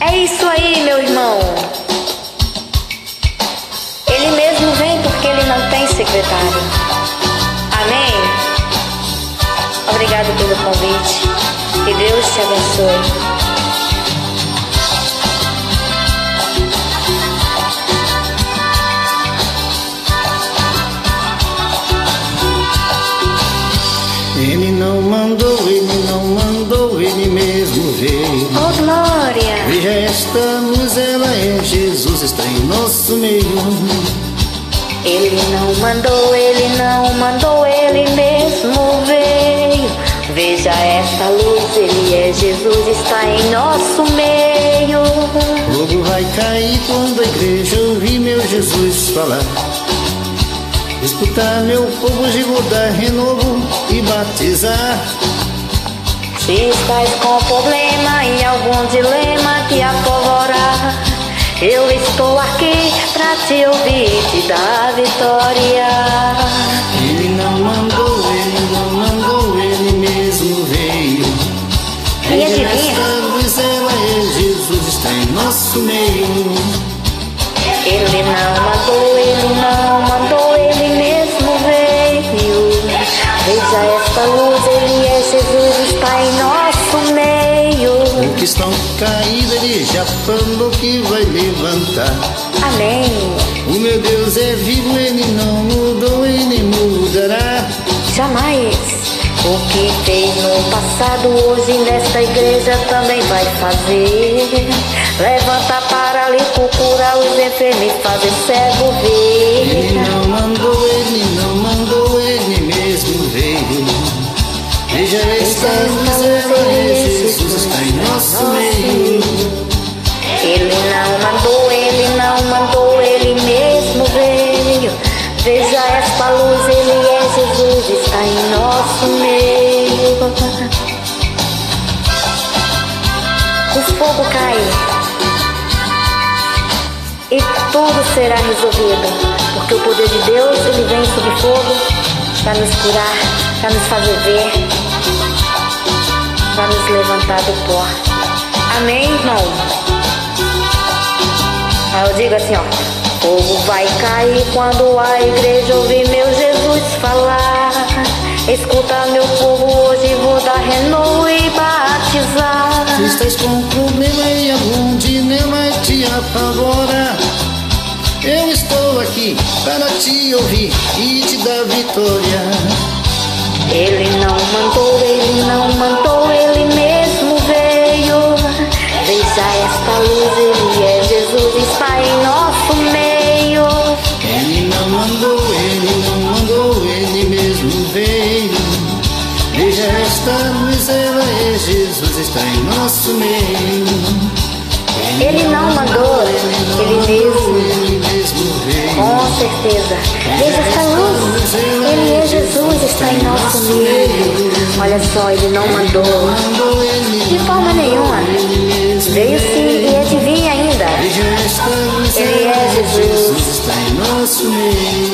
É isso aí, meu irmão. Ele mesmo vem porque ele não tem secretário. Amém? Obrigado pelo convite. Que Deus te abençoe. Ele não mandou, ele mesmo veio. Oh, glória! Veja esta luz, ela é Jesus, está em nosso meio. Ele não mandou, ele mesmo veio. Veja esta luz, ele é Jesus, está em nosso meio. Fogo vai cair quando a igreja ouvir meu Jesus falar. Escutar meu povo, de mudar, renovo e batizar. Se estás com problema, em algum dilema te apavorar, eu estou aqui pra te ouvir e te dar vitória. Ele não mandou, ele mesmo veio. E adivinha? Esta luz, ela é Jesus, está em nosso meio. Ele não mandou, ele mesmo veio. Veja esta luz, ele é Jesus, está em nosso meio. O que estão caídos, ele já falou que vai levantar. Amém. O meu Deus é vivo, ele não mudou, ele mudará. Jamais. O que fez no passado, hoje nesta igreja também vai fazer. Levanta paralítico, cura os enfermos e faz o cego ver. Ele não mandou, ele mesmo veio. Veja esta luz, ela é Jesus, está em nosso meio. Ele não mandou, ele mesmo veio. Veja esta luz, ele é Jesus, está em nosso meio. O fogo cai e tudo será resolvido, porque o poder de Deus, ele vem sobre fogo para nos curar, para nos fazer ver, para nos levantar do pó. Amém, irmão? Aí eu digo assim, ó: fogo vai cair quando a igreja ouvir meu Jesus falar. Escuta, meu povo, hoje vou dar renovo e batizar. Se estás com problema e algum dilema te apavora, eu estou aqui para te ouvir e te dar vitória. Ele não mandou, ele mesmo veio. Veja esta luz, ele é Jesus, está em nosso meio. Ele não mandou, ele mesmo veio. Veja esta luz, ela é Jesus, está em nosso meio. Ele não mandou, ele mesmo veio. Com certeza. Veja esta luz, ele é Jesus, está em nosso meio. Olha só, ele não mandou de forma nenhuma. Veio sim, e adivinha ainda. Veja esta luz, ele é Jesus. Está em nosso meio.